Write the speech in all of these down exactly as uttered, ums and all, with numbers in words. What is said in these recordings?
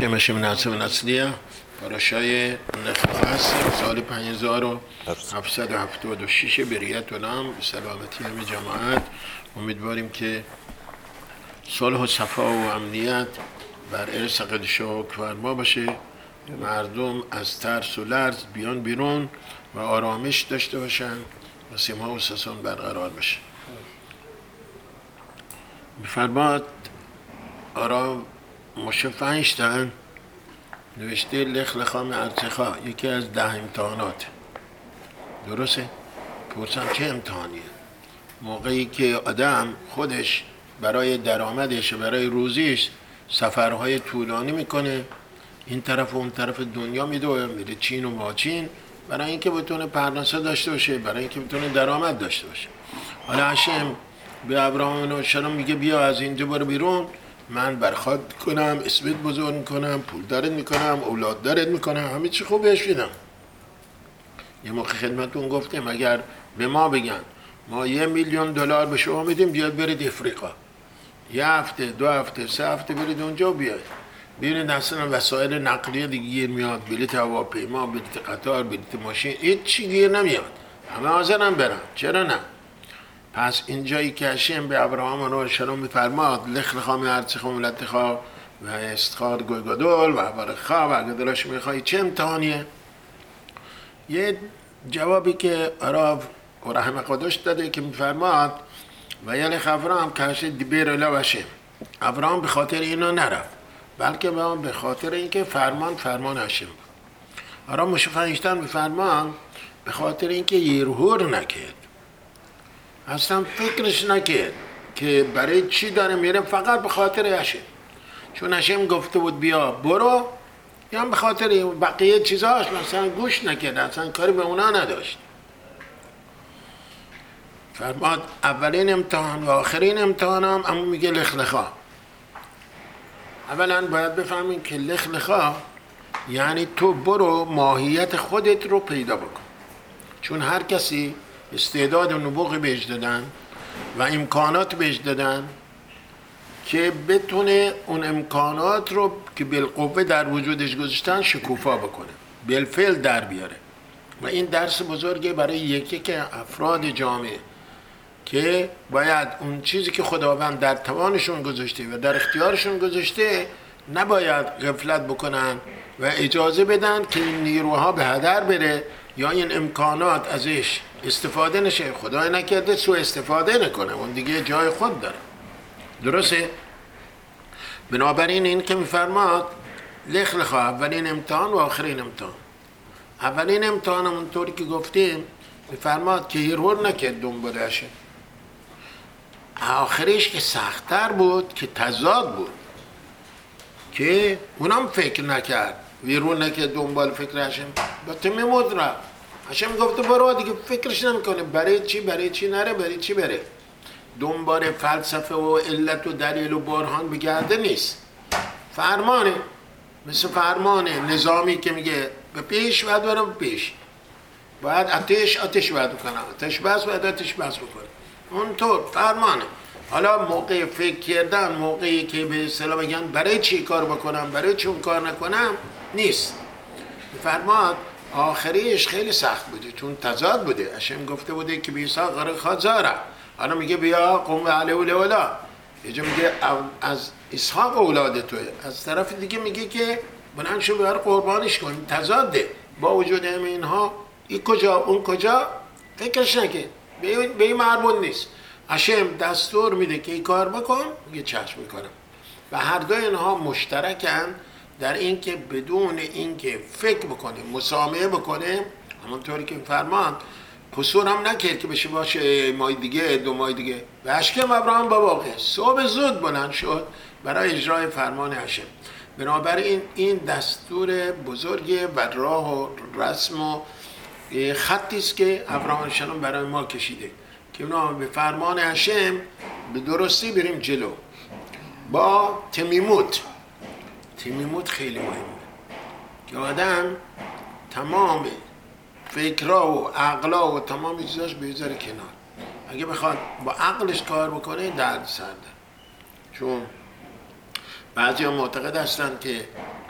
مشه مناسب نسلیه پاراشای نخواه هستیم سال پنج هزار و هفتصد و هفتاد و شش بریت و نام به سلامتی همه جماعت. امیدواریم که صلح و صفا و امنیت بر ارث قدش و فرما باشه، مردم از ترس و لرز بیان بیرون و آرامش داشته باشن و سیمها و سسان برقرار بشه. بفرماد آرام مشف اینشتین نوشته لخ لخام ارتخا یکی از ده امتحانات. درسته؟ پرسم چه امتحانیه؟ موقعی که آدم خودش برای درآمدش برای روزیش سفرهای طولانی میکنه، این طرف و اون طرف دنیا میدوه، میره چین و ماچین برای اینکه بتونه پرنسه داشته باشه، برای اینکه بتونه درآمد داشته باشه. حالا هشم به ابراهیم و شلم میگه بیا از اینجا برو بیرون، من برخواد کنم، اسمت بزرگ میکنم، پول دارت میکنم، اولاد دارت میکنم، همه چی خوب بهش میدم. یه موقع خدمتون گفتیم اگر به ما بگن ما یه میلیون دلار به شما میدیم بیاد برید افریقا، یه هفته دو هفته سه هفته برید اونجا و بیاید ببینید اصلا وسایل نقلیه دیگه گیر میاد، بلیط هواپیما، بلیط قطار، بلیط ماشین، هیچ چی گیر نمیاد، همه حاضرن برن. چرا نه؟ پس اینجایی که هشم به ابراهام و نوح شلوم میفرماد لخ لخام ارتخا ملتخا و استخار گویگدول و برخا و اگه دلش میخوای چه امتحانیه؟ یه جوابی که عراف و رحمه قدش داده که میفرماد و یه لخ ابراهام که هشه دیبیر الا وشه. ابراهام به خاطر اینا نرفت بلکه به خاطر اینکه فرمان فرمان هشم بود. عراف مشف اینشتین میفرماد به خاطر اینکه یرهور نکرد، اصلا فکرش نکرد که برای چی داره میره، فقط به خاطر هشم. چون هشم گفته بود بیا برو، یا به خاطر بقیه چیزاش مثلا گوش نکرد، اصلا کاری به اونا نداشت. فرماد اولین امتحان و آخرین امتحان هم اما میگه لخ لخا. اولا باید بفهمین که لخ لخا یعنی تو برو ماهیت خودت رو پیدا بکن، چون هر کسی استعداد و نبوغی بهش دادن و امکانات بهش دادن که بتونه اون امکانات رو که بالقوه در وجودش گذاشتن شکوفا بکنه، بالفعل در بیاره. و این درس بزرگه برای یکی که افراد جامعه که باید اون چیزی که خداوند در توانشون گذاشته و در اختیارشون گذاشته نباید غفلت بکنن و اجازه بدن که این نیروها به هدر بره یا این امکانات ازش استفاده نشه. خدای نکرده سو استفاده نکنه، اون دیگه جای خود داره. درسته؟ بنابراین این که میفرماد لخ لخا اولین امتحان و آخرین امتحان. اولین امتحان همونطوری که گفتیم میفرماد که هیرور نکرد دنبال هشم. آخریش که سخت‌تر بود که تضاد بود که اونم فکر نکرد، ویرون نکرد دنبال فکر هشم، با تمیمود رفت. هشم گفته برو دیگه، فکرش نمیکنه برای چی برای چی نره، برای چی بره، دنبال فلسفه و علت و دلیل و برهان بگرده نیست. فرمانه، مثل فرمانه نظامی که میگه به پیش باید برم پیش، باید آتش آتش باید بکنم، آتش بس باید آتش بس بکنم، اونطور فرمانه. حالا موقع فکر کردن، موقعی که به اصطلاح بگن برای چی کار بکنم برای چون کار نکنم نیست. فرمان آخریش خیلی سخت بوده چون تضاد بوده. هشم گفته بوده که بیسا غرق خازاره، حالا میگه بیا قوم علیه و لولا، یه جا میگه از اسحاق اولاد توه، از طرف دیگه میگه که بلند شو بر قربانش کنیم. تضاده. با وجود همه اینها این کجا اون کجا فکرش نکن، به این مربوط نیست. هشم دستور میده که این کار بکن، میگه چشم میکنم. و هر دو اینها مشترکن در این که بدون اینکه فکر بکنه مسامحه بکنه، همونطوری که فرمان قصور هم نکرد که بشه باشه ماه دیگه دو ماه دیگه. و هشم ابراهیم با واقع صبح زود بلند شد برای اجرای فرمان هشم. بنابراین این دستور بزرگه و راه و رسم و خطی است که ابراهیم شلوم برای ما کشیده که اونا به فرمان هشم به درستی بریم جلو با تمیموت. تمیموت خیلی مهمه که آدم تمام فکرها و عقلا و تمام چیزاش بذاره کنار. اگه بخواد با عقلش کار بکنه درد سرده. چون بعضی ها معتقد هستن که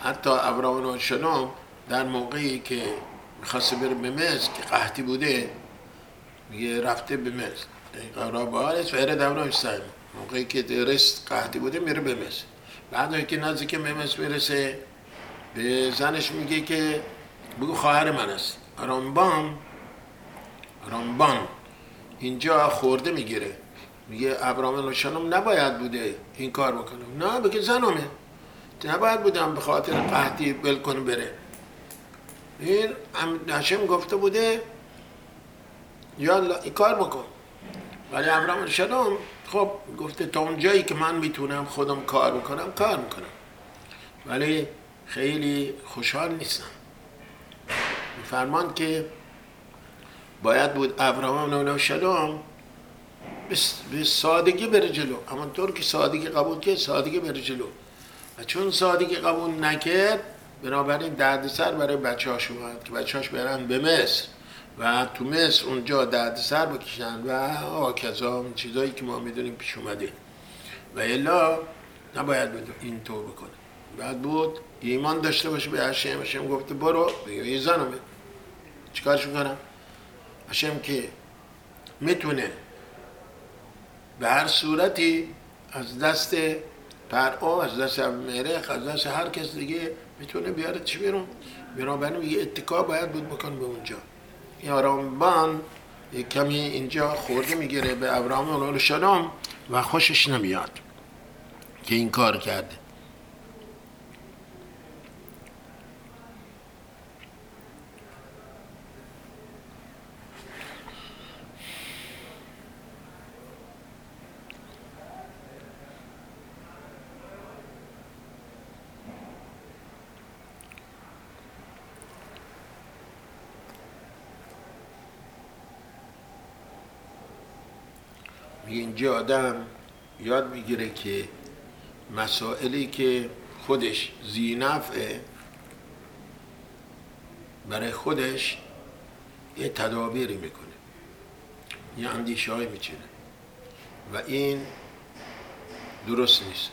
حتی ابراهیم علیه السلام در موقعی که میخواسته بره به مصر که قحطی بوده، میگه رفته به مصر قرار بارش و ارد ابراهیم سعیم، موقعی که رست قحطی بوده میره به مصر. بعد که نزدیک به مصر میرسه به زنش میگه که بگو خواهر من است. رامبان رامبان اینجا خورده میگیره، میگه ابراهیم علیه السلام نباید بوده این کار بکنه. نه بگه زنمه، نباید بودم به خاطر قحطی بل کنه بره. این هشم گفته بوده یالا این کار بکن. ولی ابراهیم علیه السلام خب گفته تا اون جایی که من میتونم خودم کار بکنم کار میکنم، ولی خیلی خوشحال نیستم. میفرمان که باید بود ابراهیم علیه السلام به سادگی بره جلو، همانطور که سادگی قبول کرد سادگی بره جلو، و چون سادگی قبول نکرد بنابراین دردسر برای بچه هاش اومد که بچه هاش برن به مصر و تو مصر اونجا دردسر بکشن و آکزا اون چیزایی که ما میدونیم پیش اومده، و الا نباید بود این طور بکنه. بعد بود ایمان داشته باشه به هشم. هشم گفته برو بگه یه زنمه چیکارش میکنم. هشم که میتونه به هر صورتی از دست پرعا، از دست مهرخ، از دست هر کس دیگه میتونه بیاره چی بیرون، بنابراین میگه اتکا باید بود بکن به اونجا. یا رامبان کمی اینجا خورده میگیره به ابراهیم علیه السلام و خوشش نمیاد که این کار کرده. اینجا آدم یاد میگیره که مسائلی که خودش ذی نفعه برای خودش یه تدابیری میکنه، یه اندیشه های میچینه و این درست نیست.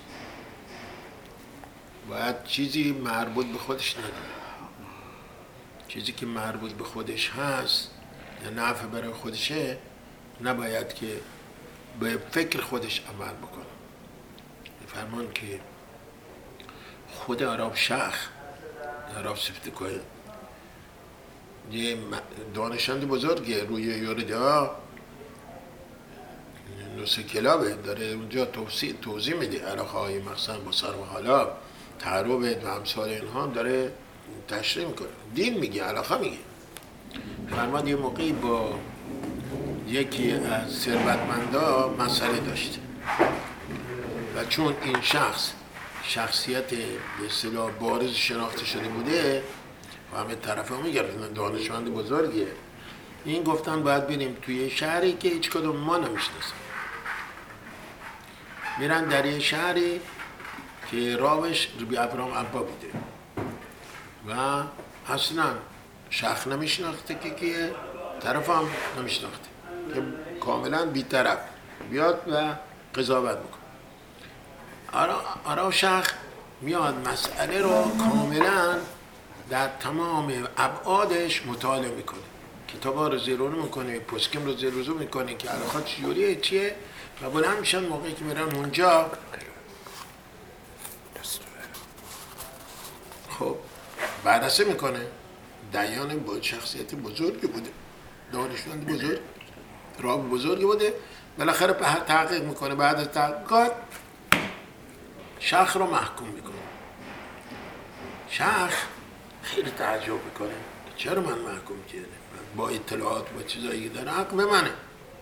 باید چیزی مربوط به خودش نداره، چیزی که مربوط به خودش هست یا نفع برای خودشه نباید که به فکر خودش عمل بکنه. فرمان که خود عرب شیخ عرب صفت که یه دانشمند بزرگه روی یورده ها نوسه کلابه داره اونجا توضیح توضیح میده علاقه های مقصد با سر و حالا تعروب و امثال اینها داره تشریح میکنه، دین میگه علاقه میگه. فرمان یه موقعی با یکی از ثروتمندا مسئله داشته و چون این شخص شخصیت به اصطلاح بارز شناخته شده بوده و همه طرف ها میگردن دانشمند بزرگیه، این گفتن باید بریم توی شهری که هیچ کدوم ما نمیشناسیم. میرن در یه شهری که راوش ربی ابرام عبا بوده و اصلا شخص نمیشناخته که کیه، طرف هم نمیشناخته که کاملا بی‌طرف بیاد و قضاوت بکنه. آرا شیخ میاد مسئله رو کاملا در تمام ابعادش مطالعه میکنه، کتابا رو زیرونو میکنه، پسکم رو زیروزو میکنه که علاقات چجوریه چیه و بلند میشن موقعی که میرن اونجا. خب بررسی میکنه، دیان با شخصیت بزرگی بوده، دانشمند بزرگ، راب بزرگی بوده. بالاخره تحقیق میکنه، بعد از تحقیقات شیخ رو محکوم میکنه. شیخ خیلی تعجب میکنه چرا من محکوم کرده، با اطلاعات و چیزایی که داره حق به منه.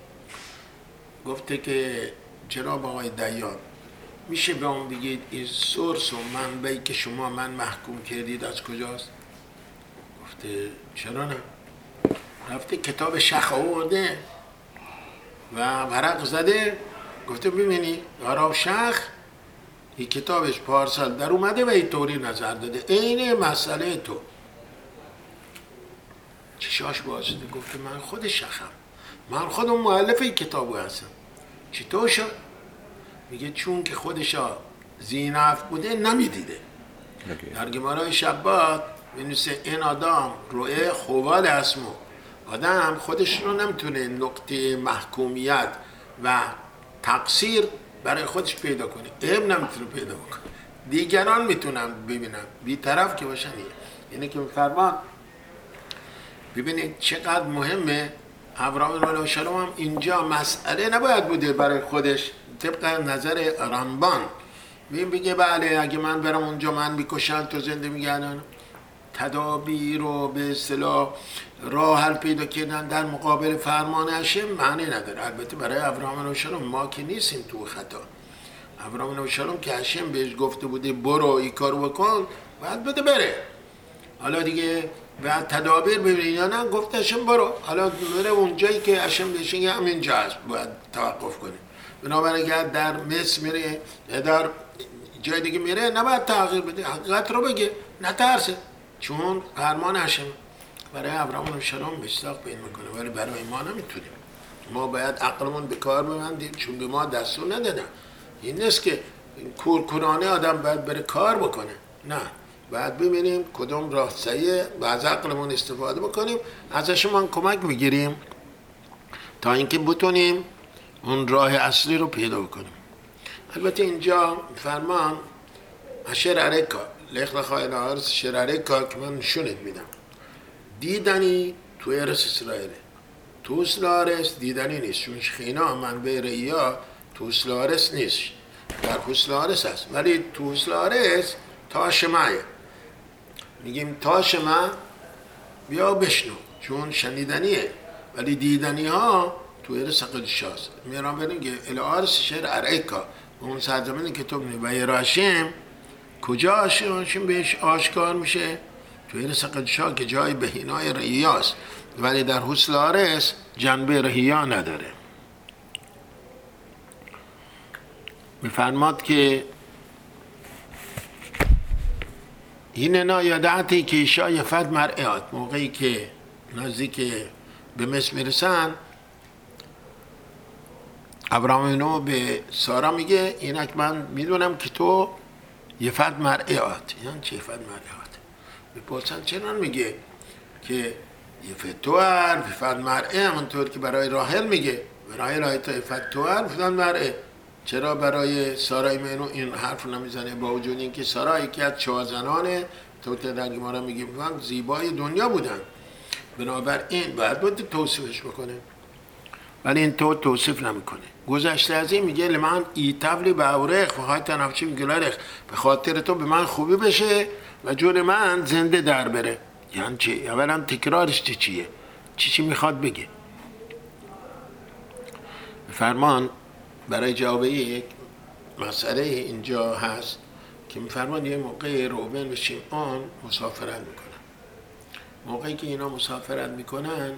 گفته که جناب آقای دیان میشه به اون بگید این سورس و منبعی که شما من محکوم کردید از کجاست؟ گفته چرا نه. رفته کتاب شیخ آورده و ورق زده، گفته ببینی آرا شیخ این کتابش پارسال در اومده و این طوری نظر داده عین مسئله تو. چشاش باز شده، گفته من خود شیخم، من خودم مؤلف این کتابو هستم. چطور شد؟ میگه چون که خودشا ذی نفع بوده نمیدیده در گمارای شبات می‌نویسه این آدم روی خوال اسمو، آدم خودش رو نمیتونه نقطه محکومیت و تقصیر برای خودش پیدا کنه، عیب نمیتونه پیدا کنه، دیگران میتونن ببینن، بی‌طرف که باشن. اینه که می‌فرمان ببینید چقدر مهمه. ابراهیم علیه السلام هم اینجا مسئله نباید بوده برای خودش، طبق نظر رمبان ببین بگه بله اگه من برم اونجا من میکشن تو زنده میگردن، تدابیر رو به اصطلاح راه حل پیدا کردن در مقابل فرمان هشم معنی نداره. البته برای ابراهیم علیه السلام ما که نیستیم تو خطا. ابراهیم علیه السلام که هشم بهش گفته بوده برو این کارو بکن باید بده بره، حالا دیگه بعد تدابیر ببینید یا نه گفت هشم برو، حالا میره اونجایی که هشم بهش میگه همینجا هست باید توقف کنه. بنابراین اگر در مصر میره در جای دیگه میره نباید تغییر بده، حقیقت رو بگه، نترسه، چون فرمان هشم. برای ابراهیم علیه السلام مصداق پیدا میکنه ولی برای ما نمیتونیم. ما باید عقلمون به کار ببندیم چون به ما دستور ندادن. این نیست که کورکورانه آدم باید بره کار بکنه، نه، باید ببینیم کدوم راه صحیحه و از عقلمون استفاده بکنیم، ازشون کمک بگیریم تا اینکه بتونیم اون راه اصلی رو پیدا بکنیم. البته اینجا فرمان اشر علیکا لخ لخای الارض شر علیکا که من نشونت میدم، دیدنی تو ارس اسرائیل، تو اسلارس دیدنی نیست، چون خینا منبع ریا تو اسلارس نیست، در اسلارس هست، ولی تو اسلارس تا شمعه میگیم تا شمع بیا بشنو چون شنیدنیه، ولی دیدنی ها تو ارس قدش هست. میرام بریم که الارس شر علیکا اون سرزمینی که تو بینی و ایراشیم کجا هاشیم بهش آشکار میشه؟ تو ارس قدشا که جای بهینای رهیاست، ولی در حسل آرس جنبه رهیا نداره. میفرماد که این نایدعتی که ایشا یفت مرعیات، موقعی که نزدیک به مصر میرسن ابراهیم به سارا میگه اینک من میدونم که تو یفت مرعیات، یعنی چه یفت مرعیات؟ بپرسن چرا میگه که یفت توار یفت مرعی، همونطور که برای راحل میگه برای راحل تا یفت توار یفت مرعی، چرا برای سارای منو این حرف نمیزنه با وجود اینکه سارا یکی از چهار زنانه تو در گمارا میگه زیبای دنیا بودن، بنابراین باید باید توصیفش بکنه، ولی این تو توصیف نمیکنه. گذشته از این میگه لمن ایتابلی به اورخ و های تنفچیم گلارخ، به خاطر تو به من خوبی بشه و جور من زنده در بره. یعنی چی؟ اولا تکرارش چی چیه؟ چی چی میخواد بگه؟ فرمان برای جواب یک مسئله اینجا هست که میفرمان یه موقع روبن و شیمعون مسافرت میکنن. موقعی که اینا مسافرت میکنن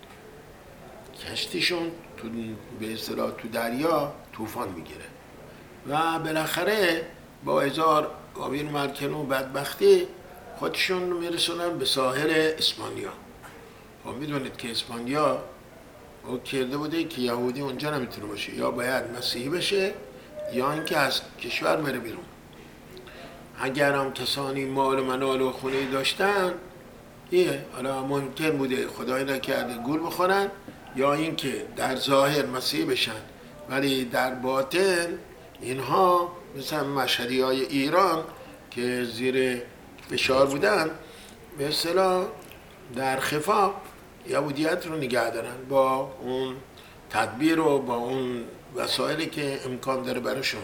کشتیشون تو به اصطلاح تو دریا طوفان میگیره و بالاخره با هزار آبیر ملکن و بدبختی خودشون میرسونن به ساحل اسپانیا. و میدونید که اسپانیا او کرده بوده که یهودی اونجا نمیتونه باشه، یا باید مسیحی بشه یا اینکه از کشور بره بیرون. اگر هم کسانی مال و منال و خونه داشتن یه حالا ممکن بوده خدای نکرده گول بخورن، یا اینکه در ظاهر مسیحی بشن ولی در باطن اینها مثل مشهدی های ایران که زیر فشار بودن به اصطلاح در خفا یهودیت رو نگه دارن با اون تدبیر و با اون وسایلی که امکان داره براشون.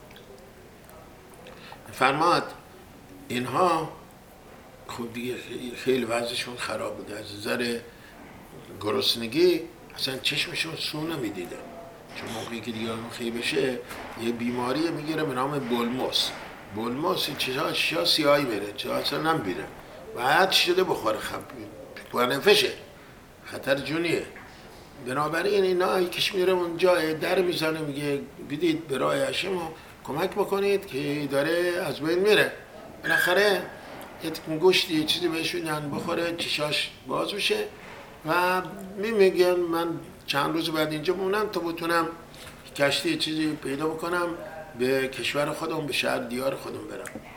فرماد اینها خب دیگه خیلی وضعشون خراب بوده، از نظر گرسنگی اصلا چشمشون سو نمیدیده، چون موقعی که دیگه خیلی بشه یه بیماری میگیره به نام بولموس. بولموس چیزها چیزها سیاهی بره، چیزها اصلا نمیره و حد شده بخوره، خب بانفشه، خطر جونیه. بنابراین اینا یکیش میره اونجا در میزنه میگه بدید برای هشم و کمک بکنید که داره از بین میره. بالاخره یه گوشتی یه چیزی بهشون بخوره چشاش باز بشه و میگن من چند روز بعد اینجا بمونم تا بتونم کشتی یه چیزی پیدا بکنم به کشور خودم، به شهر دیار خودم برم.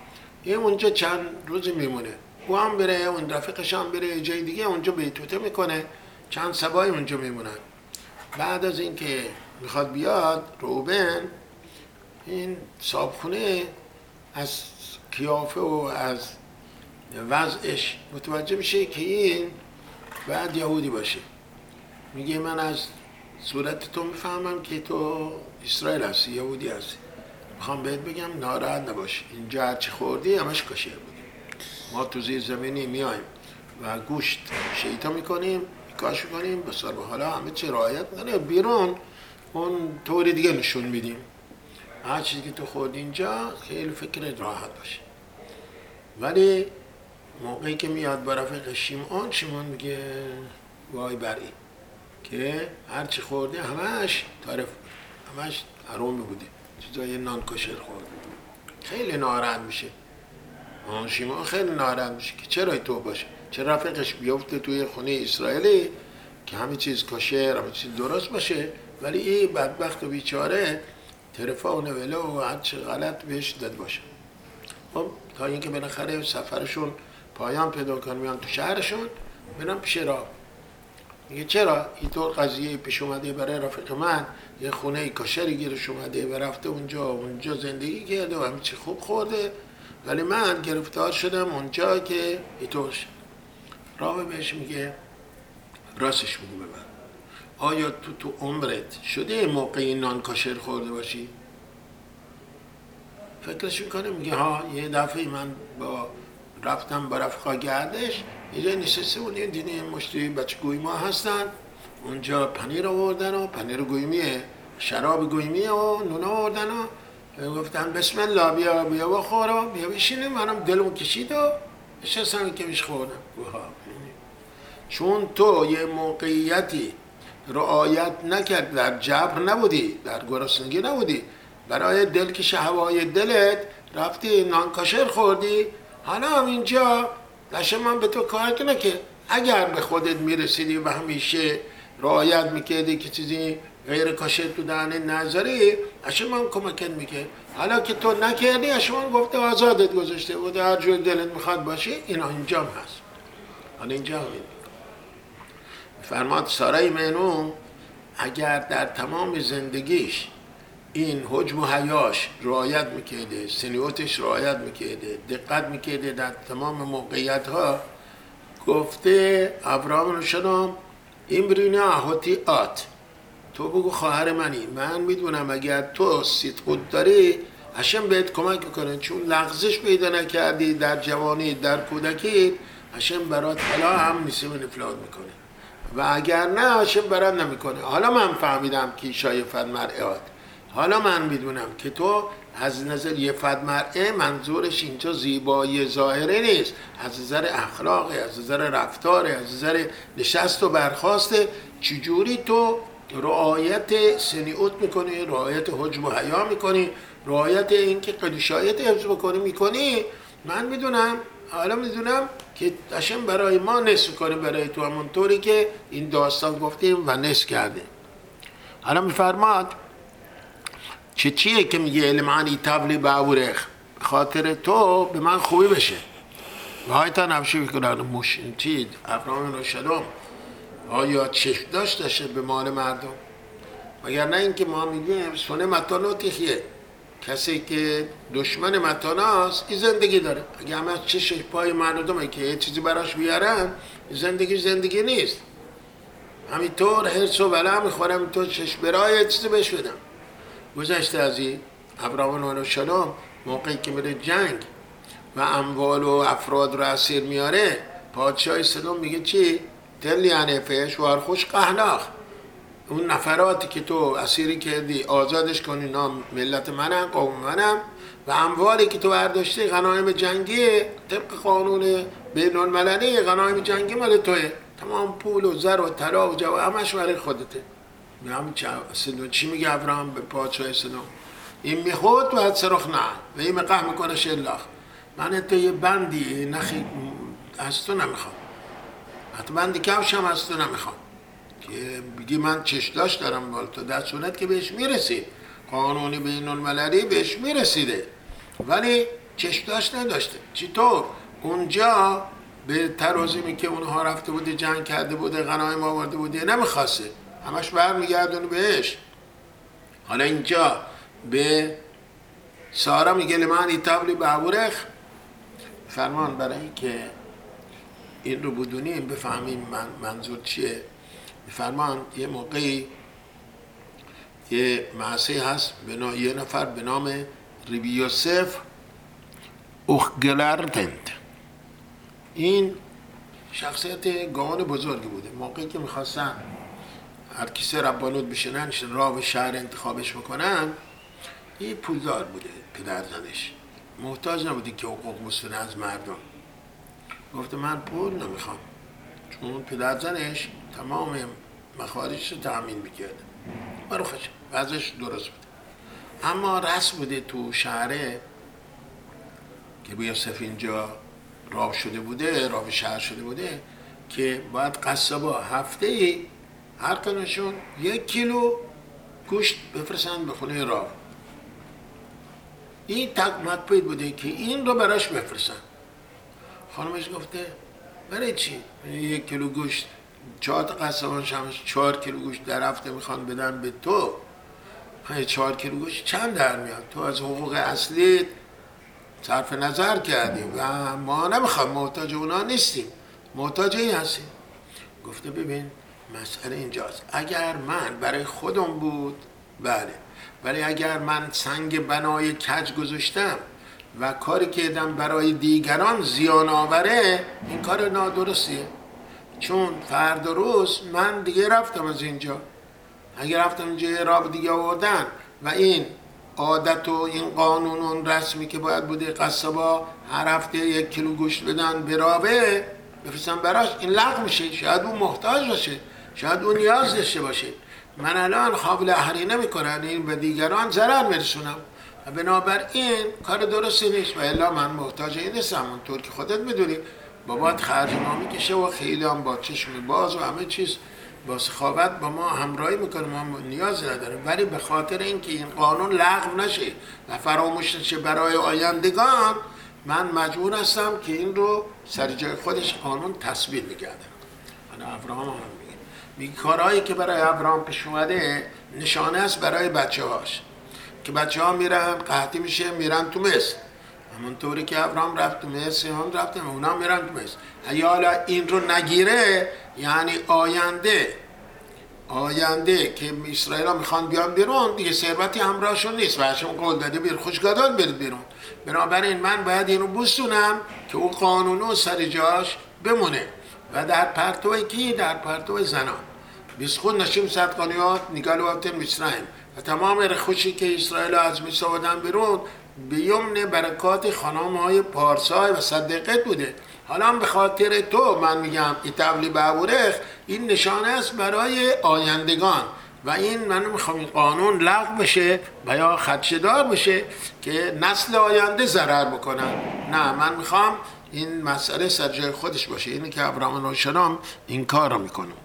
این اونجا چند روز میمونه، او هم بره، اون رفیقش هم بره جای دیگه اونجا بیتوته میکنه، چند سبای اونجا میمونن. بعد از اینکه میخواد بیاد روبن، این صابخونه از قیافه و از وضعش متوجه میشه که این باید یهودی باشه. میگه من از صورت تو میفهمم که تو اسرائیل هستی، یهودی هستی. میخوام بهت بگم ناراحت نباش، اینجا هرچی خوردی همش کاشر بود. ما تو زیر زمینی میایم و گوشت شیطا میکنیم، کاش میکنیم، بسار به حالا همه چی رعایت میکنه. بیرون اون طوری دیگه نشون میدیم. هر چیزی که تو خورد اینجا خیلی فکرت راحت باشه. ولی موقعی که میاد با رفیق شیمون، شیمون میگه وای بر این که هرچی خورده همش تعریف بود، همش حرامی بوده، چیزای نان کشر خورده. خیلی ناراحت میشه. آن شیمون خیلی ناراحت میشه که چرا تو باشه، چرا رفیقش بیفته توی خونه اسرائیلی که همه چیز کشر، همه چیز درست باشه، ولی این بدبخت و بیچاره طرفا و نوله و هرچی غلط بهش داد باشه. خب تا اینکه بالاخره سفرشون پایان پیدا کنن، میان تو شهرشون، برن پیش راب. میگه چرا اینطور قضیه پیش اومده برای رفیق من، یه خونه کاشری گیرش اومده و رفته اونجا اونجا زندگی کرده و همه چی خوب خورده، ولی من گرفتار شدم اونجا که اینطور شد. راب بهش میگه راستش بگو به من، آیا تو تو عمرت شده موقعی نان کاشر خورده باشی؟ فکرش میکنه، میگه ها یه دفعه من با رفتم با رفقا گردش، یه جای نشسته بودیم، دیدیم مشتی بچه گویما هستن، اونجا پنیر آوردن و پنیر گویمیه، شراب گویمیه و نون آوردن و گفتن بسم الله بیا بیا بخور و بیا بشینیم. منم دلم کشید و نشستم که بیش خوردم. چون تو یه موقعیتی رعایت نکرد، در جبر نبودی، در گرسنگی نبودی، برای دل که شهوای دلت رفتی نان کاشر خوردی، حالا هم اینجا داشته من به تو کار کنه که اگر به خودت میرسیدی و همیشه رعایت میکردی که چیزی غیر کاشر تو دهنت نذاری، اشه من کمکت میکرد. حالا که تو نکردی، اشه من گفته آزادت گذاشته بود، هر جور دلت میخواد باشی. اینا اینجا هم هست. حالا اینجا هم فرماد سارای مینون اگر در تمام زندگیش این حجم و حیاش رعایت میکرده، سنیوتش رعایت میکرده، دقت میکرده در تمام موقعیت ها، گفته ابراهام شدم این برینه احاتی آت، تو بگو خواهر منی، من میدونم اگر تو صدق داری هشم بهت کمک کنه، چون لغزش پیدا نکردی در جوانی، در کودکی، هشم برات حالا هم نصیب نفلات میکنه و اگر نه هشم برات نمیکنه. حالا من فهمیدم که شایفت مرعات، حالا من میدونم که تو از نظر یه فد مرعه منظورش اینجا زیبایی ظاهره نیست، از نظر اخلاقه، از نظر رفتاره، از نظر نشست و برخاسته، چجوری تو رعایت سنیوت میکنی، رعایت حجم و حیا میکنی، رعایت اینکه قدیشایت حفظ بکنی میکنی. من میدونم، حالا میدونم که داشتم برای ما نصف کنه، برای تو همونطوری که این داستان گفتیم و نصف کرده. حالا میفرماد چه چیه که میگه علمانی تبلی باورخ، خاطر تو به من خوبی بشه و هایتا نفشی بکنن موشین چید ابراهام رو شدم آیا چشم داشت داشته به مال مردم؟ مگر نه اینکه ما میگیم سونه متانوتیخیه، کسی که دشمن متاناست این زندگی داره. اگه همه چشم پای مردمه که یه چیزی براش بیارن، زندگی زندگی نیست. همینطور حرص و بلا میخورم، همینطور چشم برای چیزی بهش بدم. گذشته از این ابراهام علیه السلام موقعی که میره جنگ و اموال و افراد رو اسیر میاره، پادشاه سلام میگه چی؟ تلی عنفش و خوش قهلاخ، اون نفراتی که تو اسیری کردی آزادش کنی، نام ملت منم، قوم منم، و اموالی که تو برداشتی غنایم جنگی طبق قانون بین المللی، غنایم جنگی مال توه، تمام پول و زر و طلا و جو همش برای خودته. میام سلام چی میگه ابراهام به پادشاه سلام؟ این میخود و حد سرخ نه و این مقه میکنه شلاخ، من تو یه بندی نخی از تو نمیخوام، حتی بندی کفش هم از تو نمیخوام که بگی من چشداش دارم بال تو، در صورت که بهش میرسید، قانونی بین المللی بهش میرسیده، ولی چشمداشت نداشته. چطور؟ اونجا به ترازیمی که اونها رفته بوده جنگ کرده بوده غنایم آورده بوده نمیخواسته، همش برمیگردونه بهش. حالا اینجا به سارا میگه لمن ایتابلی بعورخ، فرمان برای این که این رو بدونیم بفهمیم من منظور چیه. فرمان یه موقعی یه معصی هست بنا... یه نفر به نام ریبی یوسف اوخگلردند، این شخصیت گاون بزرگی بوده. موقعی که میخواستن هر کسی ربانوت بشنن راه شهر انتخابش بکنن، این پولدار بوده پدر زنش، محتاج نبوده که حقوق بسونه از مردم. گفته من پول نمیخوام، چون پدر زنش تمام مخارجش رو تأمین میکرده، برو خوش وضعش درست بوده. اما رسم بوده تو شهره که به یوسف اینجا راه شده بوده، راه شهر شده بوده که باید قصابا هفته ای هر کنشون یک کیلو گوشت بفرستن به خونه راه. این تک مکپید بوده که این رو براش بفرستن. خانمش گفته برای چی؟ یک کیلو گوشت، چهار تا قصابان شمش چهار کیلو گوشت در هفته میخوان بدن به تو، چهار کیلو گوشت چند در میاد؟ تو از حقوق اصلی صرف نظر کردیم و ما نمیخوام، محتاج اونا نیستیم، محتاج این هستیم. گفته ببین مسئله اینجاست، اگر من برای خودم بود بله، ولی اگر من سنگ بنای کج گذاشتم و کاری کردم برای دیگران زیان آوره، این کار نادرستیه. چون فردا روز من دیگه رفتم از اینجا، اگر رفتم اینجا راه دیگه آوردن و این عادت و این قانون و رسمی که باید بوده قصبا هر هفته یک کیلو گوشت بدن به رابه بفرستن براش، این لغو میشه. شاید اون محتاج باشه، شاید اون نیاز داشته باشه. من الان قابل احری نمیکنم، این به دیگران ضرر میرسونم و بنابراین کار درستی نیست و الا من محتاج این نیستم. اونطور که خودت میدونی بابات خرج ما میکشه و خیلی هم با چشم باز و همه چیز با سخاوت با ما همراهی میکنه، ما نیاز نداریم. ولی به خاطر اینکه این قانون لغو نشه و فراموش نشه برای آیندگان، من مجبور هستم که این رو سر جای خودش قانون تثبیت بگردم. انا ابراهام هم میگه میگه کارهایی که برای ابراهام پیش اومده نشانه است برای بچه هاش، که بچه ها میرن قحطی میشه میرن تو مصر، همونطوری که ابراهام رفت تو مصر هم رفتن اونا میرن تو مصر. اگه حالا این رو نگیره یعنی آینده آینده که اسرائیل ها میخوان بیان بیرون دیگه ثروتی همراهشون نیست و هشم قول داده بیر خوشگادان برید بیرون. بنابراین من باید این رو بستونم که اون قانونو سر جاش بمونه و در پرتوی کی؟ در پرتوی زنان. بیسخون نشیم صدقانیات نگال وقت مصرعیم و تمام رخوشی که اسرائیل از مصر آوردن بیرون به یمن برکات خانم های پارسای و صدقت بوده. حالا به خاطر تو من میگم ایتابلی بعورخ، این نشانه است برای آیندگان و این من میخوام این قانون لغو بشه و یا خدشه‌دار بشه که نسل آینده ضرر بکنن. نه، من میخوام این مسئله سر جای خودش باشه. اینه که ابراهیم علیه السلام این کار رو میکنه.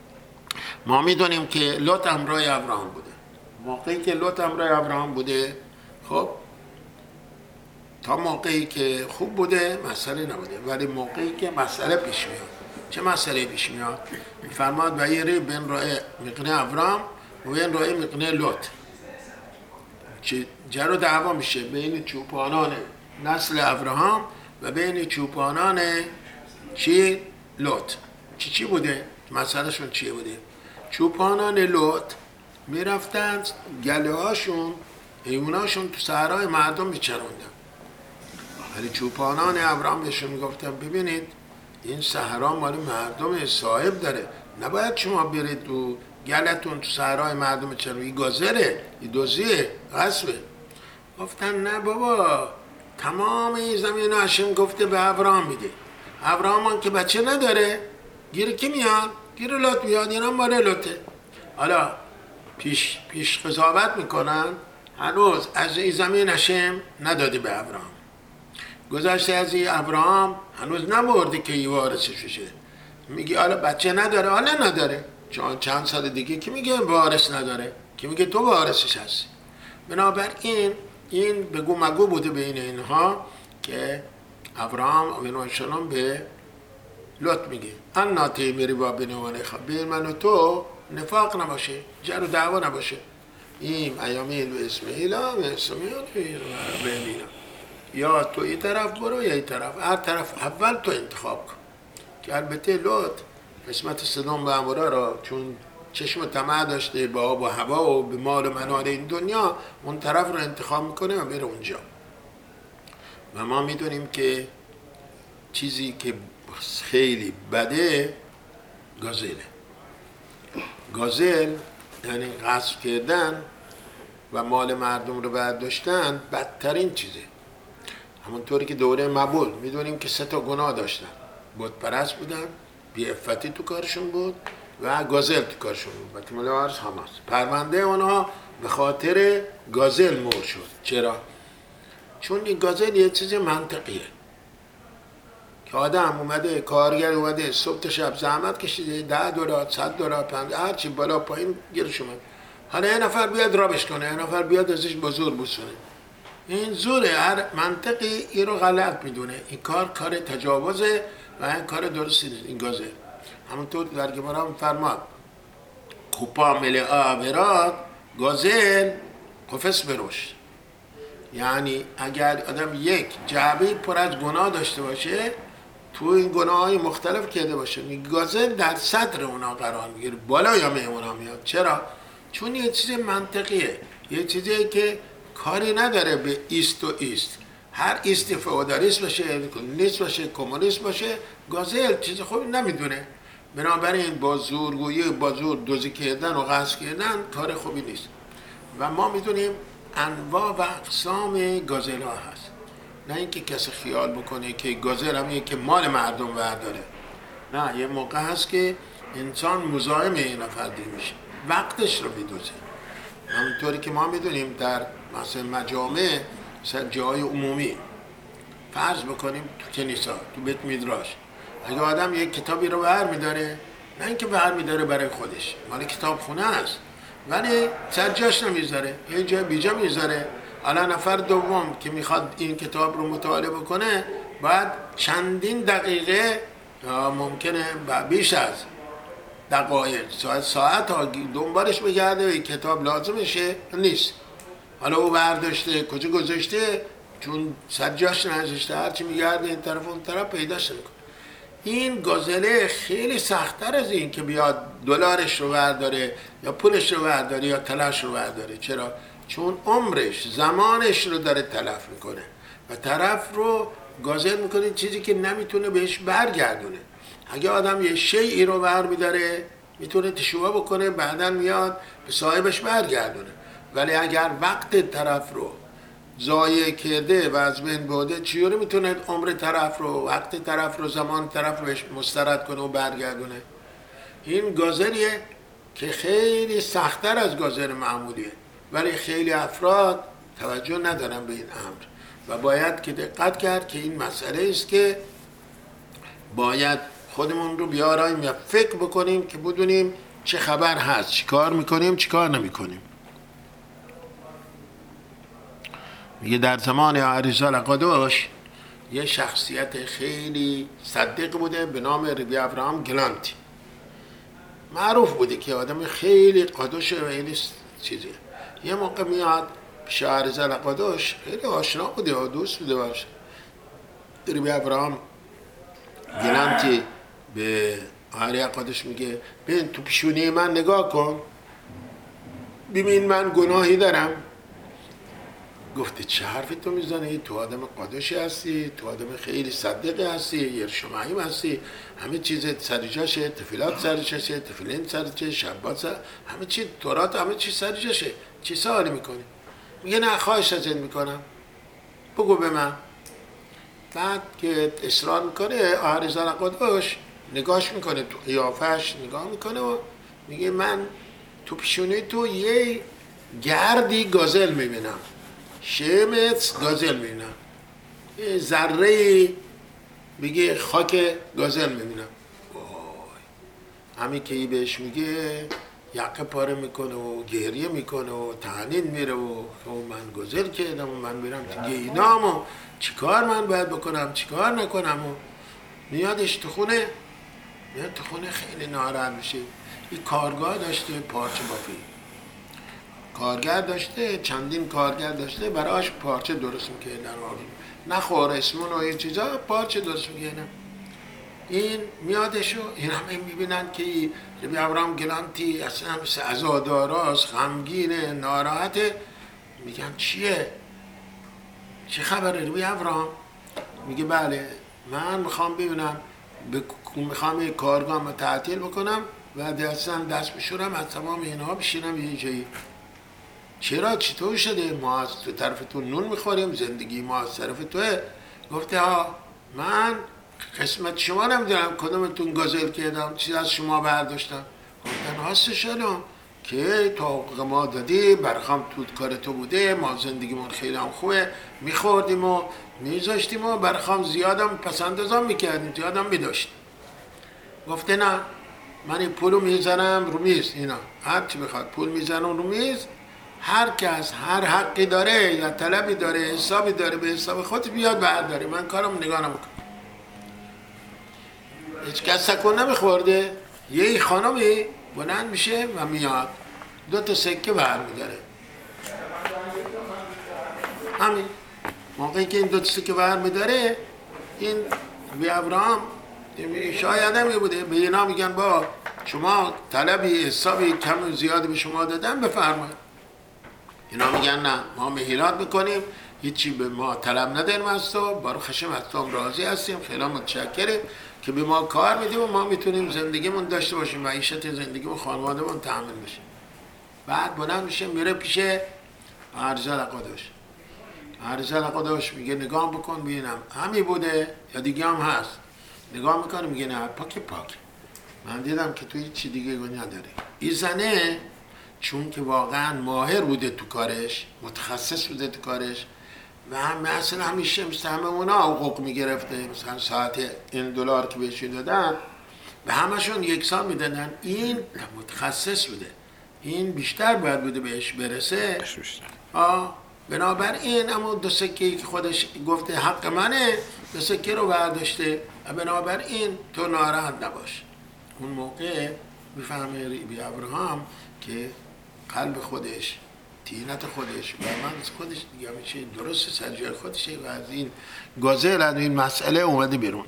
ما میدونیم که لوط همراه ابراهیم بوده. موقعی که لوط همراه ابراهیم بوده، خب تا موقعی که خوب بوده مسئله نبوده، ولی موقعی که مسئله پیش میاد، چه مسئله پیش میاد؟ میفرماد و یری بین راه میقنه ابراهیم و بین راه میقنه لوط، چه جر و دعوا میشه بین چوپانان نسل ابراهیم و بین چوپانان چی؟ لوط. چی چی بوده؟ مسئله شون چیه بوده؟ چوپانان لوط میرفتن گله هاشون حیواناشون تو صحرای مردم میچروندن، ولی چوپانان ابراهیم بهشون میگفتن ببینید این صحرا مال مردم صاحب داره، نباید شما برید تو گلتون تو صحرای مردم چرونید، این گازره، این دوزیه، غصبه. گفتن نه بابا، تمام این زمین هاشم گفته به ابراهیم میده. ابراهیم که بچه نداره گیر کی میاد؟ گیر لوط میاد، اینا مال لوطه. حالا پیش پیش قضاوت میکنن، هنوز از این زمین هاشم نداده به ابراهیم، گذشته از این ابراهیم هنوز نبرده که ای وارثش بشه. میگه حالا بچه نداره، حالا نداره، چون چند سال دیگه کی میگه وارث نداره؟ کی میگه تو وارثش هستی؟ بنابراین این بگو مگو بوده بین اینها که ابراهام علیه السلام به لوط میگه انا تیمری با بینوانه خواه بین من و تو نفاق نباشه، جر و دعوا نباشه. این ایامیل و اسماعیل هم اسماعیل و بینینا، یا تو این طرف برو یا این طرف، هر طرف اول تو انتخاب کن. که البته لوط قسمت سدوم و عموره را چون چشم طمع داشته با آب و هوا و به مال و منال این دنیا، اون طرف رو انتخاب میکنه و میره اونجا. و ما میدونیم که چیزی که خیلی بده گازله. گازل یعنی غصب کردن و مال مردم رو برداشتن، بدترین چیزه. همونطوری که دوره مبول میدونیم که سه تا گناه داشتن، بت پرست بودن، بی عفتی تو کارشون بود و گازل تو کارشون بود. بطمال عرض حماس پرونده اونها به خاطر گازل مور شد. چرا؟ چون این گازل یه چیز منطقیه که آدم اومده، کارگر اومده صبح تا شب زحمت کشیده، ده دلار، صد دلار، پنج هرچی بالا پایین گیرش اومد، حالا یه نفر بیاد رابش کنه، یه نفر بیاد ازش با زور بوسونه. این زوره. هر منطقی این رو غلط میدونه. این کار کار تجاوزه و این کار درستی نیست. این گازه همونطور در گمارا هم فرماد کوپا ملعا براد گازل قفس بروش. یعنی اگر آدم یک جعبه پر از گناه داشته باشه، تو این گناه های مختلف کرده باشه، گازل در صدر اونا قرار میگیره، بالا یا می اونا میاد. چرا؟ چون یه چیز منطقیه، یه چیزی که کاری نداره به ایست و ایست. هر ایست فئودالیسم باشه، نیست باشه، کمونیسم باشه، گازل چیز خوبی نمیدونه. بنابراین با زورگویی، با زور دوزی کردن و غصب کردن کار خوبی نیست. و ما میدونیم انواع و اقسام گازل ها هست. نه اینکه کسی خیال بکنه که گازل هم که مال مردم برداره. نه، یه موقع هست که انسان مزاحم این نفر میشه، وقتش رو میدوزه. همونطوری که ما میدونیم در مثلا مجامع، مثلا جای عمومی، فرض بکنیم تو کنیسا، تو بیت میدراش، اگه آدم یک کتابی رو بر میداره، نه اینکه بر میداره برای خودش، مال کتاب خونه است، ولی سر جاش نمیذاره، یه جای بیجا میذاره. حالا نفر دوم که میخواد این کتاب رو مطالعه بکنه، باید چندین دقیقه، ممکنه بیش از دقایق، ساعت ساعت ها دنبالش بگرده و این کتاب لازمشه نیست. حالا او برداشته کجا گذاشته، چون سر جاش نذاشته، هرچی میگرده این طرف اون طرف پیداش نمیکنه. این گازله خیلی سخت‌تر از این که بیاد دلارش رو برداره یا پولش رو برداره یا تلاش رو برداره. چرا؟ چون عمرش، زمانش رو داره تلف میکنه و طرف رو گازل میکنه چیزی که نمیتونه بهش برگردونه. اگه آدم یه شیئی رو بر میداره، میتونه تشوه بکنه، بعداً میاد به صاحبش برگردونه. ولی اگر وقت طرف رو ضایع کرده و از بین برده، چجوری میتونه عمر طرف رو، وقت طرف رو، زمان طرف رو بهش مسترد کنه و برگردونه؟ این گازلیه که خیلی سخت‌تر از گازل معمولیه، ولی خیلی افراد توجه ندارن به این امر و باید که دقت کرد که این مسئله است که باید خودمون رو بیاریم یا فکر بکنیم که بدونیم چه خبر هست، چی کار میکنیم، چی کار نمیکنیم. میگه در زمان عریضه لقادوش یه شخصیت خیلی صدق بوده به نام ربی ابراهام گلانتی. معروف بوده که آدم خیلی قادوشه و خیلی چیزیه. یه موقع میاد پیش عریضه لقادوش، خیلی آشنا بوده و دوست بوده باشه. ربی ابراهام گلانتی به عریضه لقادوش میگه ببین تو پیشونی من نگاه کن، ببین من گناهی دارم. گفته چه حرفی تو میزنی؟ تو آدم قادشی هستی، تو آدم خیلی صدقی هستی، یرشمعیم هستی، همه چیز سرجاشه، تفیلات سرجاشه، تفیلین سرجاشه، شبات سر، همه چیز تورات، همه چیز سرجاشه. چی سوالی میکنی؟ میگه نه، خواهش ازت میکنم بگو به من. بعد که اصرار میکنه عریضه لقادوش نگاش میکنه، تو قیافش نگاه میکنه و میگه من تو پیشونی تو یه گردی گازل میبینم، شمت گازل میبینم، یه ذره میگه خاک گازل میبینم. وای، همین که ای بهش میگه یقه پاره میکنه و گریه میکنه و تهنین میره و من گذر کردم و من میرم دیگه اینام و چیکار من باید بکنم چیکار نکنم و میادش تو خونه، میاد تو خونه خیلی ناراحت میشه. این کارگاه داشته پارچه بافی، کارگر داشته، چندین کارگر داشته براش پارچه درست میکردن، نه خورسمون و این چیزا، پارچه درست میکردن. این میادشو این همه میبینن که ربی ابراهام گلانتی اصلا مثل عزاداراست، غمگینه، ناراحته. میگن چیه؟ چه خبره ربی ابراهام؟ میگه بله من میخوام ببینم میخوام یک کارگاه تعطیل بکنم و دستم دست بشورم از تمام اینها بشینم یه جایی. چرا چطور شده؟ ما از تو طرف تو نون میخوریم، زندگی ما از طرف توه. گفته ها من قسمت شما نمیدونم کدومتون گازل کردم، چیز از شما برداشتم. گفتن هست شلون که تو حقوق ما دادی، برخام تو کار تو بوده، ما زندگیمون خیلی هم خوبه، میخوردیم و میذاشتیم و برخام زیادم پسند ازم میکردیم، زیادم میداشتیم. گفته نه من این پولو میزنم رو میز، اینا هر چی بخواد پول میزنم رو میز، هر کس هر حقی داره یا طلبی داره حسابی داره به حساب خود بیاد برداره، من کارم نگاه نمیکنم. هیچ کس سکون نمیخورده. یه خانمی بلند میشه و میاد دو تا سکه برمیداره. همین موقعی که این دو تا سکه برمیداره، این بی ابراهام شاید همی بوده به اینا میگن با شما طلبی حسابی کم و زیادی به شما دادن بفرمایید. اینا میگن نه ما مهیرات میکنیم، هیچی به ما طلب نداریم از تو، بارو خشم از تو راضی هستیم، خیلی متشکریم که به ما کار میدیم و ما میتونیم زندگیمون داشته باشیم و عیشت زندگیمون خانوادهمون تامین بشه. بعد بلند میشه میره پیش عرضه لقادش. عرضه لقادش میگه نگاه بکن ببینم همی بوده یا دیگه هم هست. نگاه میکنه میگه نه پاک پاک، من دیدم که توی چی دیگه گناه نداری. این زنه چون که واقعا ماهر بوده تو کارش، متخصص بوده تو کارش و هم اصلا همیشه مثل همه اونا حقوق میگرفته، مثلا ساعت این دلار که بهش دادن و همشون یکسان میدادن. این متخصص بوده، این بیشتر باید بوده بهش برسه. آه بنابراین اما دو سکه که خودش گفته حق منه، دو سکه رو برداشته و بنابراین تو ناراحت نباش. اون موقع میفهمه بی ابراهام که قلب خودش، تینت خودش و من از خودش دیگه میشه درست سرجای خودشه و از این گازل از این مسئله اومده بیرون.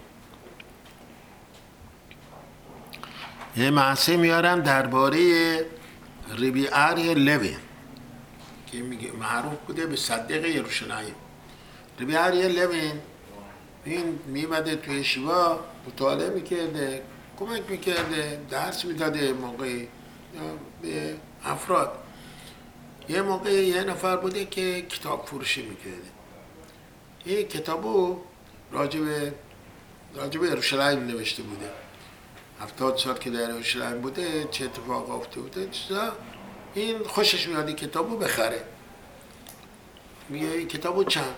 یه محصه میارن درباره ربی اری لوین که معروف بوده به صدیق یروشلایم. ربی اری لوین این میمده توی شیوا مطالعه میکرده، کمک میکرده، درس میداده موقعی به افراد. یه موقع یه نفر بوده که کتاب فروشی میکرده. این کتابو راجب راجب یروشلایم نوشته بوده. هفتاد سال که در یروشلایم بوده چه اتفاق افتاده بوده چیزا. این خوشش میاد این کتابو بخره. میگه این کتابو چند؟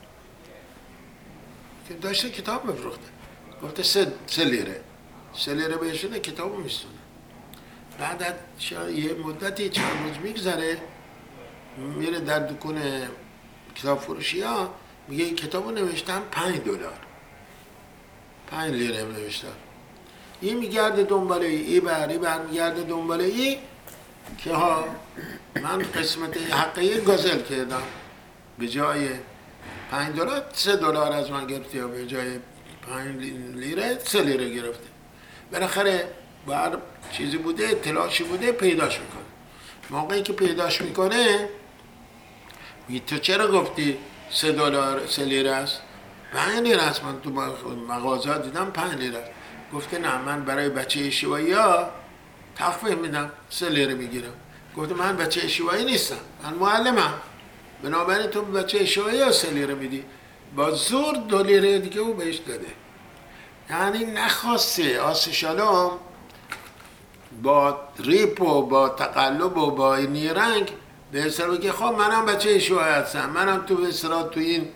که داشته کتاب بفروخته. گفته سه, سه لیره. سه لیره بهشونه کتابو میستونه. بعد از یه مدتی چند روز میگذره میره در دکون کتاب فروشی ها، میگه این کتابو نوشتم پنج دلار، پنج لیره نوشتم. این میگرده دنباله ای، ای بر ای بر میگرده دنباله ای که ها من قسمت حقیقی گازل کردم، به جای پنج دلار سه دلار از من گرفته یا به جای پنج لیره سه لیره گرفته. بالاخره بر چیزی بوده، اطلاعی بوده، پیداش میکنه. موقعی که پیداش میکنه میگه تو چرا گفتی سه دلار سه لیره است؟ پنج لیره است، من تو مغازه دیدم پنج لیره. گفته نه من برای بچه شیوایی ها تخفیف میدم، سه لیره میگیرم. گفته من بچه شیوایی نیستم، من معلمم، بنابراین تو بچه شیوایی ها سه لیره میدی. با زور دو لیره دیگه او بهش داده. یعنی نخواسته آس شالوم با ریپ و با تقلب و با نیرنگ به اصطلاح بگه خب منم بچه شیوایی هستم، منم تو به اصطلاح تو این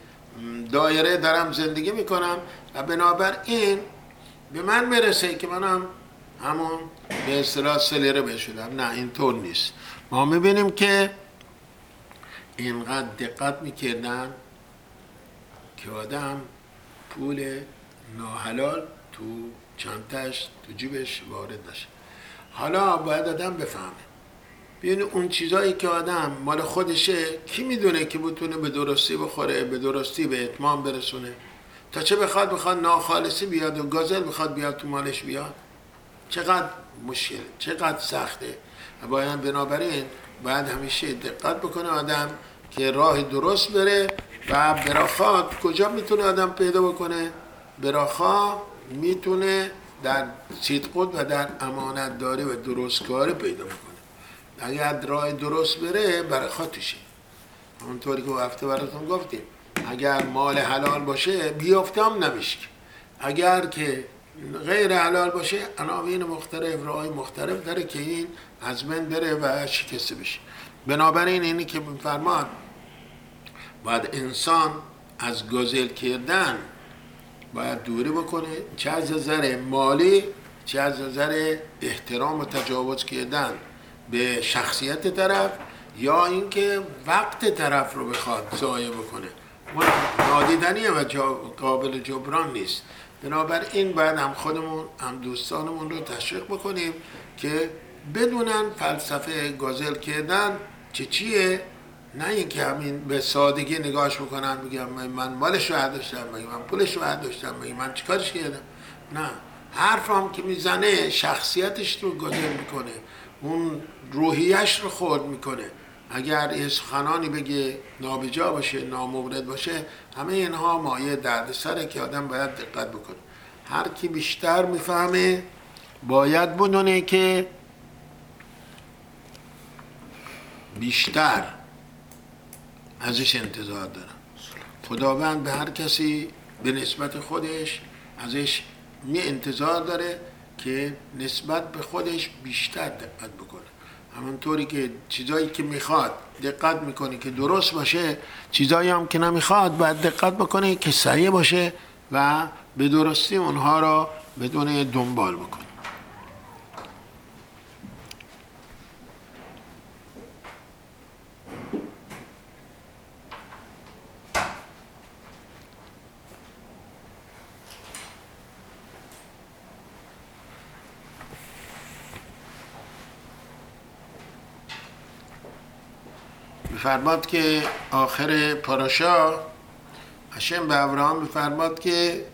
دایره دارم زندگی میکنم و بنابراین به من برسه که منم همون به اصطلاح سلیره بشدم. نه اینطور نیست. ما میبینیم که اینقدر دقت میکردن که آدم پول ناحلال تو چانتش تو جیبش وارد نشه. حالا باید آدم بفهمه، ببین اون چیزایی که آدم مال خودشه کی میدونه که بتونه به درستی بخوره، به درستی به اتمام برسونه؟ تا چه بخواد بخواد ناخالصی بیاد و گازل بخواد بیاد تو مالش بیاد، چقدر مشکل، چقدر سخته. باید بنابراین باید همیشه دقت بکنه آدم که راه درست بره. و براخا کجا میتونه آدم پیدا بکنه؟ براخا میتونه در صدق و در امانت داری و درستکاری پیدا بکنه. اگر راه درست بره برکات توشه. همونطوری که هفته براتون گفتیم اگر مال حلال باشه بیافته هم نمیشه، اگر که غیر حلال باشه عناوین مختلف راهی مختلف داره که این از بین بره و شکسته بشه. بنابراین اینی که میفرماد باید انسان از گازل کردن باید دوری بکنه، چه از نظر مالی چه از نظر احترام و تجاوز کردن به شخصیت طرف، یا اینکه وقت طرف رو بخواد ضایع بکنه. نادیدنیه و قابل جبران نیست. بنابراین باید هم خودمون هم دوستانمون رو تشویق بکنیم که بدونن فلسفه گازل کردن چه چیه، نه اینکه همین به سادگی نگاهش بکنن بگم من مالش رو داشتم، من پولش رو داشتم، من چیکارش کردم. نه، حرف هم که میزنه شخصیتش رو گازل میکنه، اون روحیش رو خورد میکنه. اگر یه سخنانی بگه نابجا باشه، نامورد باشه، همه اینها مایه دردسره که آدم باید دقت بکنه. هر کی بیشتر میفهمه باید بدونه که بیشتر ازش انتظار داره. خداوند به هر کسی به نسبت خودش ازش می انتظار داره که نسبت به خودش بیشتر دقت بکنه. همونطوری که چیزایی که میخواد دقت میکنه که درست باشه، چیزایی هم که نمیخواد باید دقت بکنه که صحیح باشه و به درستی اونها را بدون دنبال بکنه. میفرماد که آخر پاراشا هشم به ابراهام میفرماد که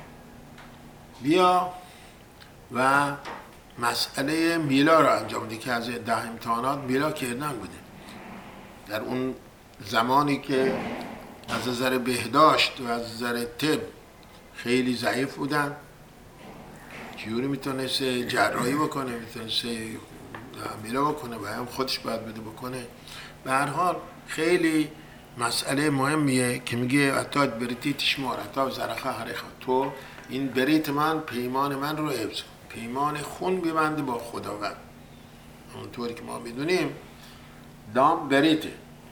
بیا و مسئله میلا را انجام بده که از ده امتحانات میلا کردن بوده. در اون زمانی که از نظر بهداشت و از نظر طب خیلی ضعیف بودن، چجوری میتونست جراحی بکنه، میتونست میلا بکنه و هم خودش باید بده بکنه. به هر حال خیلی مسئله مهمیه که میگه اتا بریتی تشمار اتا زرخه حرخه، تو این بریت من پیمان من رو حفظ کن، پیمان خون ببنده با خداوند. اونطوری که ما میدونیم دام بریته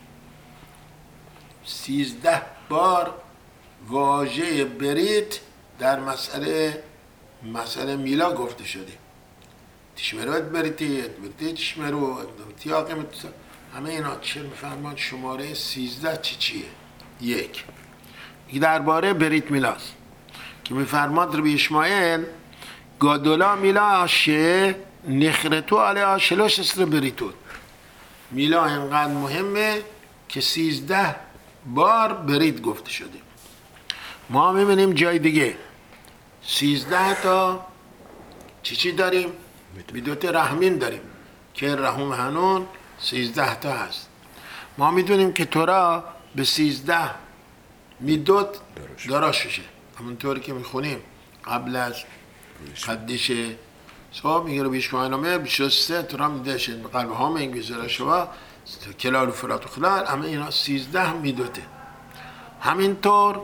سیزده بار واژه بریت در مسئله مسئله میلا گفته شده. تشمروت بریتی بریتی تشمرو تیاقی متصل، همه اینا چه میفرمان شماره سیزده چی چیه؟ یک درباره بریت میلاست که میفرماد ربی اشمایل گادولا میلا شه نخرتو علی شلوش اسر بریتون. میلا اینقدر مهمه که سیزده بار بریت گفته شده. ما میبینیم جای دیگه سیزده تا چی چی داریم؟ میدوت رحمین داریم که رحم هنون سیزده تا هست. ما میدونیم که تورا به سیزده میدوت دراش میشه، همونطوری که میخونیم قبل از قدش صحب میگه رو بیشمایلامه بیشسته تورا میدهشه قلب ها می انگیزه شوا کلال و فرات و خلال، همه اینا سیزده میدوته. همینطور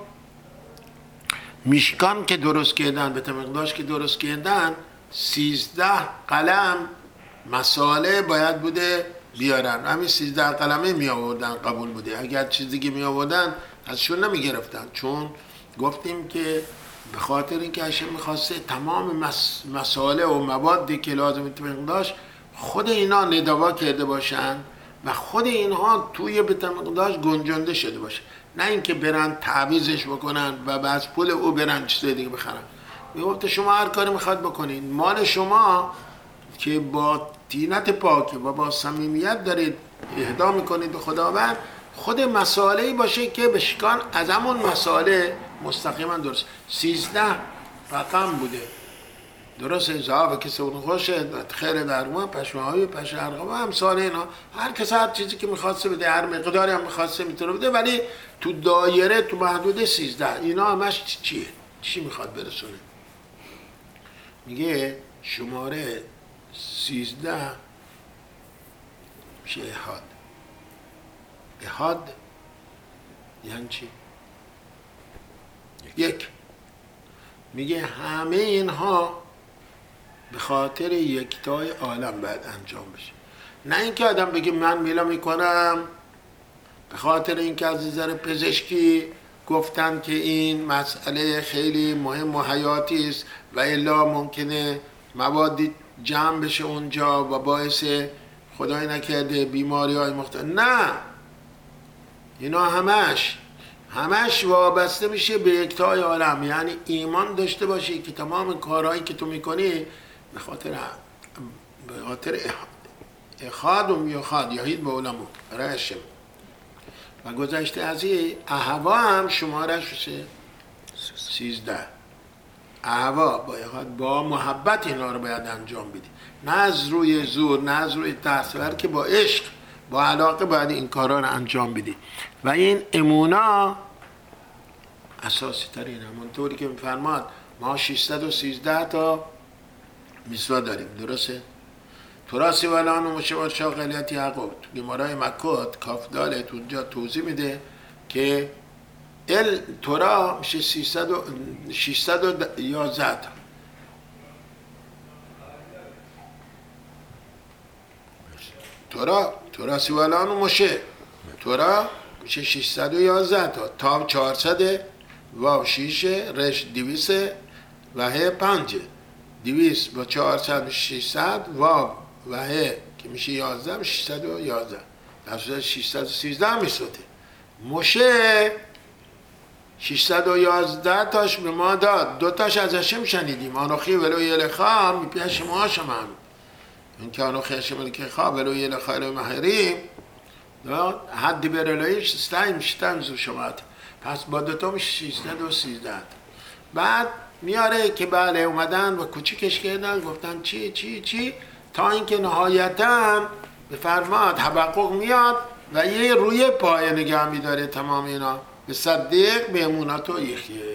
میشکان که درست کردن به تمقداش که درست کردن سیزده قلم مساله باید بوده بیارن. همین سیزده قلمه می آوردن قبول بوده، اگر چیز دیگه می آوردن ازشون نمی گرفتن، چون گفتیم که به خاطر اینکه هاشم میخواسته تمام مس... مسائل و موادی که لازم بیت داشت خود اینا ندوا کرده باشن و خود اینها توی بیت داشت گنجانده شده باشه، نه اینکه برن تعویضش بکنن و بعد پول او برن چیز دیگه بخرن. میگفت شما هر کاری میخواد بکنین، مال شما که با طینت پاک و با صمیمیت دارید اهدا میکنید به خداوند، خود مسائلی باشه که بشکان از همون مسائله مستقیما درست. سیزده رقم بوده، درسته؟ زعاب کسی اون خوشه، خیر درمان، پشماهایی، پشه ارقام و همسال اینا، هر کس هر چیزی که میخواسته بده، هر مقداری هم میخواسته میتونه بده، ولی تو دایره تو محدود سیزده. اینا همش چیه؟ چی میخواد برسونه؟ میگه شماره سیزده میشه احاد. احاد یعنی چی؟ یک. میگه همه اینها به خاطر یکتای عالم باید انجام بشه، نه اینکه آدم بگه من میلا میکنم به خاطر اینکه از نظر پزشکی گفتن که این مسئله خیلی مهم و حیاتی است و الا ممکنه موادی جمع بشه اونجا و باعث خدای نکرده بیماری های مختلف. نه، اینا همش همش وابسته میشه به یکتای عالم. یعنی ایمان داشته باشی که تمام کارهایی که تو میکنی به خاطر به خاطر اخادم یا خاد یهید به علمو رشم و گذشته از این احوا هم شمارش بشه سیزده. احوا با اخاد با محبت اینا رو باید انجام بدی، نه از روی زور، نه از روی تحصیل، که با عشق با علاقه باید این کارا رو انجام بدی. و این امونا اساسی ترین، همونطوری که میفرماد ما ششصد و سیزده تا میسوا داریم، درسته؟ تراسی ولان و مشوار شاقلیت یعقوب تو گمارای مکات کاف دالت اونجا توضیح میده که ال تورا میشه ششصد و یازده تا. تورا تورا سیولان و مشه تورا میشه ششصد و یازده تا، تاب چهارصد، واو شیشه، رش دویسه و ه پنجه، دویس با چهارصد ششصد، واو و ه که میشه یازده ششصد و یازده، در صورت ششصد و سیزده میسوته. مشه ششصد و یازده تاش به ما داد، دو تاش ازشم شنیدیم، آنوخی ولو یلخا میپیه شما شمان این که آنوخی هشم که خواه ولو یلخا الو محریم حدی برلویش ستایم شتایم زو شمات. پس با دوتا میشه ششصد و سیزده. بعد میاره که بله اومدن و کوچیکش کردن، گفتن چی چی چی، تا اینکه نهایتا به فرماد حبقوق میاد و یه روی پای نگه میداره تمام اینا. به صدیق به اموناتو یخیه،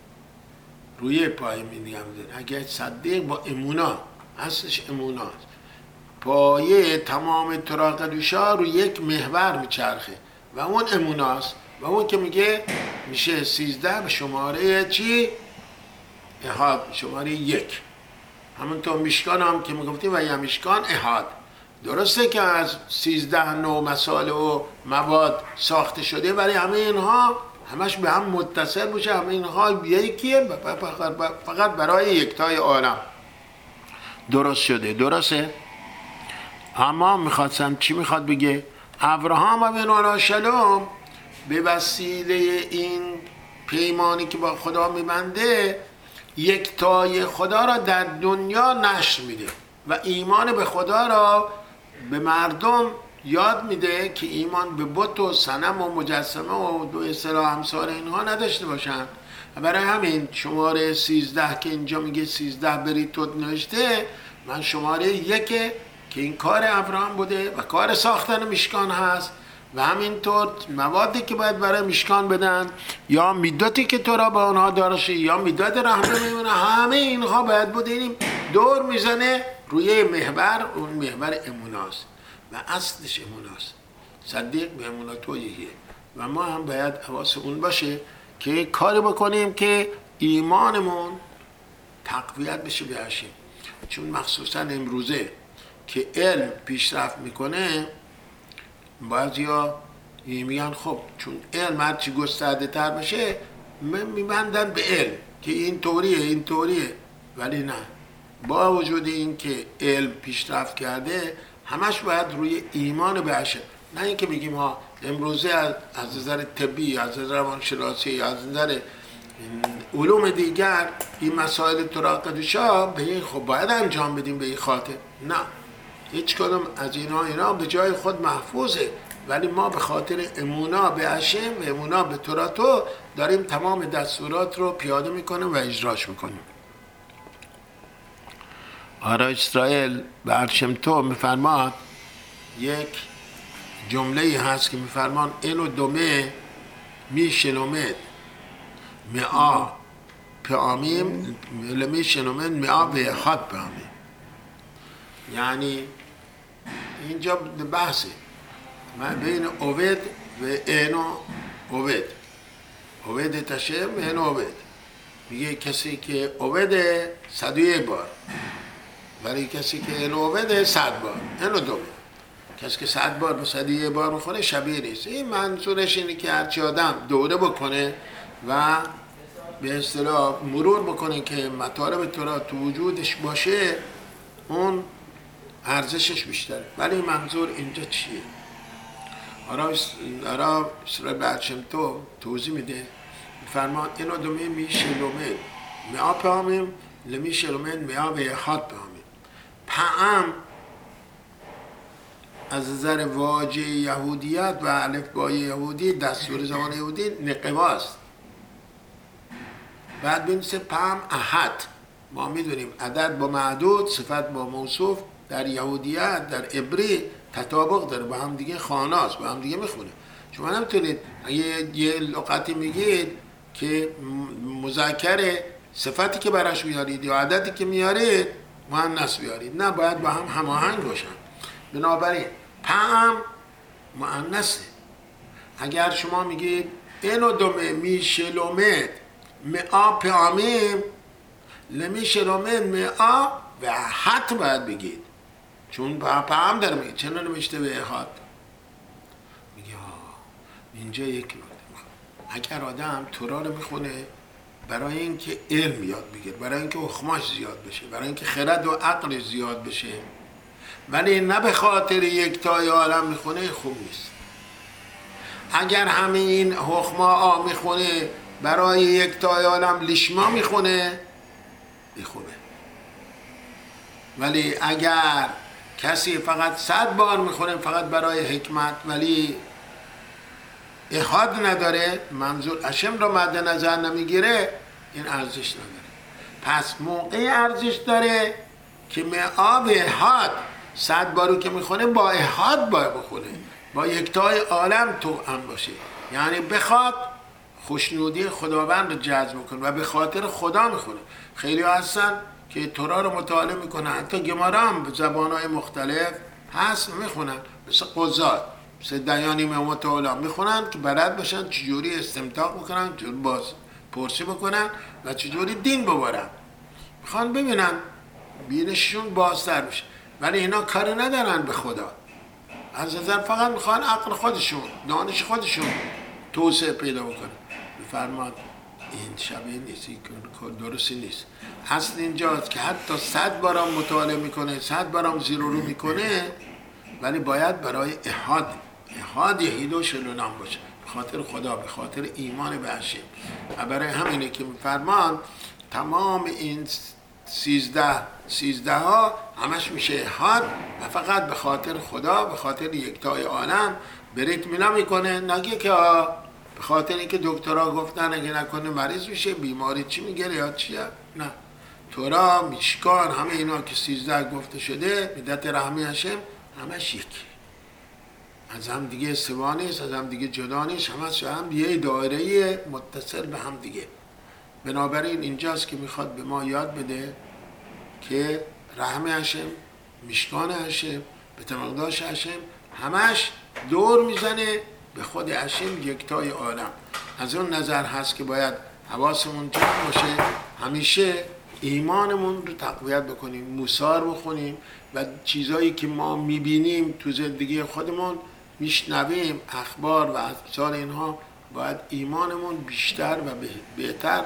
روی پای می نگه میداره. اگه صدیق با امونا، اصلش اموناست، پایه تمام طراق دوشا رو یک محور میچرخه و اون اموناست و اون که میگه میشه سیزده به شماره چی؟ احاد، شماره یک. همونطور میشکان هم که میگفتیم و یا میشکان احاد. درسته که از سیزده نوع مسائل و مواد ساخته شده، ولی همه اینها همش به هم متصل باشه، همه اینها یکیه، فقط برای یکتای عالم درست شده. درسته؟ اما میخواستم چی میخواد بگه؟ ابراهام و بن شلوم به وسیله این پیمانی که با خدا میبنده یکتای خدا را در دنیا نشر میده و ایمان به خدا را به مردم یاد میده که ایمان به بت و صنم و مجسمه و دو اصطلاح همسار اینها نداشته باشن. و برای همین شماره سیزده که اینجا میگه سیزده برید تو نوشته، من شماره یکه که این کار ابراهام بوده و کار ساختن میشکان هست و همینطور موادی که باید برای میشکان بدن یا میداتی که تو را با اونها دارشه یا میداد رحمه میمونه، همه اینها باید بودیم دور میزنه روی محور، اون محور اموناست و اصلش اموناست. صدیق به اموناتو یکیه و ما هم باید حواس اون باشه که کاری بکنیم که ایمانمون تقویت بشه به هشیم. چون مخصوصا امروزه که علم پیشرفت میکنه، بعضیا میگن خب چون علم هرچی گسترده تر بشه میبندن به علم که این طوریه این طوریه، ولی نه، با وجود این که علم پیشرفت کرده همش باید روی ایمان بشه. نه اینکه بگیم ما امروزه از از نظر طبی، از نظر روانشناسی، از نظر علوم دیگر این مسائل تراقدشا به این خب باید انجام بدیم به این خاطر. نه، هیچ کدوم از اینا اینا به جای خود محفوظه، ولی ما به خاطر امونا به هشم و امونا به توراتو داریم تمام دستورات رو پیاده میکنیم و اجراش میکنیم. آرا اسرائیل بر شم تو میفرماد یک جمله هست که میفرمان اینو دومه میشنومد مئا پیامیم لمی شنومد مئا به خط پیامیم. یعنی اینجا بحثه من بین عبد و اینو عبد، عبد تشم و اینو عبد. میگه کسی که عبده صد و یک بار، برای کسی که اینو عبده صد بار. اینو دومه کسی که صد بار به صد و یک بار میخونه شبیه نیست. این منظورش اینه که هرچی آدم دوره بکنه و به اصطلاح مرور بکنه که مطالب تورات تو وجودش باشه اون ارزشش بیشتره. ولی منظور اینجا چیه؟ آرا سر بچم تو توضیح میده، فرمان اینو دومه میشلومه مئا پیامیم لمی شلومه مئا به خط پیامیم. پعم از نظر واژه یهودیت و الفبای یهودی دستور زبان یهودی نقواست. بعد بنویسه پعم احد. ما میدونیم عدد با معدود، صفت با موصوف در یهودیت در عبری تطابق داره، با هم دیگه خاناست، با هم دیگه میخونه. شما نمیتونید اگه یه لغتی میگید که مذکر صفتی که براش میارید یا عددی که میارید مؤنث بیارید، نه، باید با هم هماهنگ باشن. بنابراین پعم مؤنثه. اگر شما میگید اینو دومه میشلومد مئا پیامیم لمی شلومد مئا و حت باید بگید، چون پعم داره میگه. چرا نمیشته به احاد؟ میگه اینجا یک نکته، اگر آدم تورا رو میخونه برای اینکه علم یاد بگیر، برای اینکه حکماش زیاد بشه، برای اینکه خرد و عقلش زیاد بشه، ولی نه به خاطر یکتای عالم میخونه، خوب نیست. اگر همه این حکما آ میخونه برای یکتای عالم لیشما میخونه، خوبه. ولی اگر کسی فقط صد بار میخونه فقط برای حکمت ولی احاد نداره، منظور اشم را مد نظر نمیگیره، این ارزش نداره. پس موقعی ارزش داره که مئا به احاد، صد بارو که میخونه با احاد باید بخونه، با یکتای عالم توأم باشه، یعنی بخواد خوشنودی خداوند رو جذب کنه و به خاطر خدا میخونه. خیلی هستن که تورا رو مطالعه میکنن، حتی گمارا هم به زبانهای مختلف هست میخونن، مثل قضات، مثل دیانیم متعالی میخونن که بلد باشن چجوری استمتاع بکنن، چجوری باز پرسی بکنن و چجوری دین ببارن. میخوان ببینن بینششون بازتر بشه، ولی اینا کاری ندارن به خدا، از نظر فقط میخوان عقل خودشون، دانش خودشون توسعه پیدا بکنن. بفرماد این شبیه نیست، درستی نیست. اصل اینجاست که حتی صد بارم مطالعه میکنه، صد بارم زیر و رو میکنه، ولی باید برای احاد احاد یهید و شلونم باشه، به خاطر خدا، به خاطر ایمان به هشم. و برای همینه که میفرمان تمام این سیزده سیزده ها همش میشه احاد و فقط به خاطر خدا، به خاطر یکتای عالم بریت مینا میکنه. نگه که به خاطر اینکه دکترها گفتن اگه نکنه مریض میشه، بیماری چی میگیره یا چیه. نه، تورا، میشکان، همه اینا که سیزده گفته شده بدت رحمی هشم همش یک، از هم دیگه سوا نیست، از هم دیگه جدا نیست، همش هم یه دایره متصل به هم دیگه. بنابراین اینجاست که میخواد به ما یاد بده که رحم هشم، میشکان هشم، بیت المقدس هشم همش دور میزنه به خود هشم، یکتای عالم. از اون نظر هست که باید حواسمون جمع باشه، همیشه ایمانمون رو تقویت بکنیم، موسار بخونیم و چیزایی که ما میبینیم تو زندگی خودمون، میشنویم اخبار و اثار اینها، باید ایمانمون بیشتر و بهتر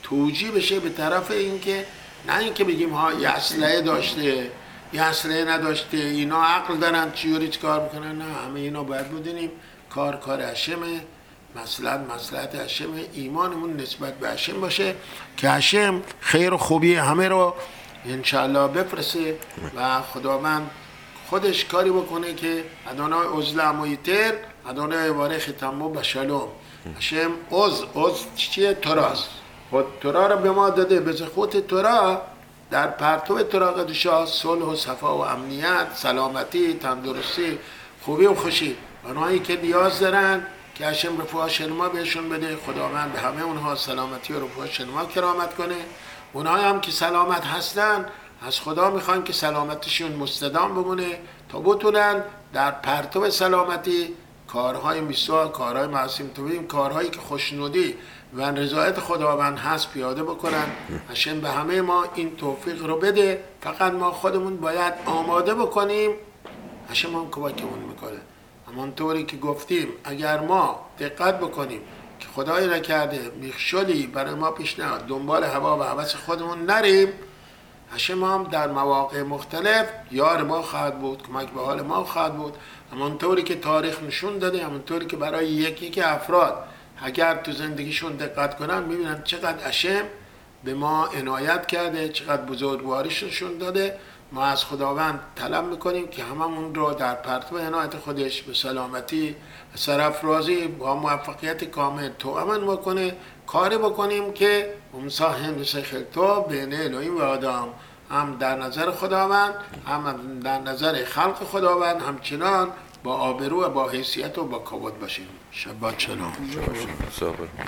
توجیه بشه به طرف اینکه نه اینکه بگیم ها یه اسلحه داشته یه اسلحه نداشته، اینا عقل دارن چجوری چیکار میکنن. نه، همه اینا باید بدونیم کار کار هشمه، مصلحت مصلحت هشمه، ایمانمون نسبت به هشم باشه که هشم خیر و خوبی همه رو انشاءالله بفرسته و خداوند خودش کاری بکنه که ادونای عزل مایتر ادونای واره ختمو بشالوم. هشم عز عز چیه؟ تراست. خود ترا رو به ما داده، به خود ترا در پرتو ترا قدشا صلح و صفا و امنیت، سلامتی، تندرستی، خوبی و خوشی اونایی که نیاز دارن که هشم رفوها شنما بهشون بده. خداوند به همه اونها سلامتی و رفوها شنما کرامت کنه. اونایی هم که سلامت هستن از خدا میخوان که سلامتشون مستدام بمونه تا بتونن در پرتو سلامتی کارهای میسوا، کارهای معصوم توبیم، کارهایی که خوشنودی و رضایت خداوند هست پیاده بکنن. هشم به همه ما این توفیق رو بده. فقط ما خودمون باید آماده بکنیم. هشم هم کمکمون میکنه. همانطوری که گفتیم اگر ما دقت بکنیم که خدای نکرده میخشلی برای ما پیش نیاد، دنبال هوا و هوس خودمون نریم، هشم هم در مواقع مختلف یار ما خواهد بود، کمک به حال ما خواهد بود. همانطوری که تاریخ نشون داده، همانطوری که برای یکی که افراد اگر تو زندگیشون دقت کنن میبینن چقدر هشم به ما عنایت کرده، چقدر بزرگواریش نشون داده. ما از خداوند طلب میکنیم که هممون رو در پرتو عنایت خودش به سلامتی، سرافرازی، با موفقیت کامل توأمن بکنه. کاری بکنیم که امساهم بسخلتو بین الهیم و آدم، هم در نظر خداوند هم در نظر خلق خداوند همچنان با آبرو و با حیثیت و با کبود باشیم. شبات شلام.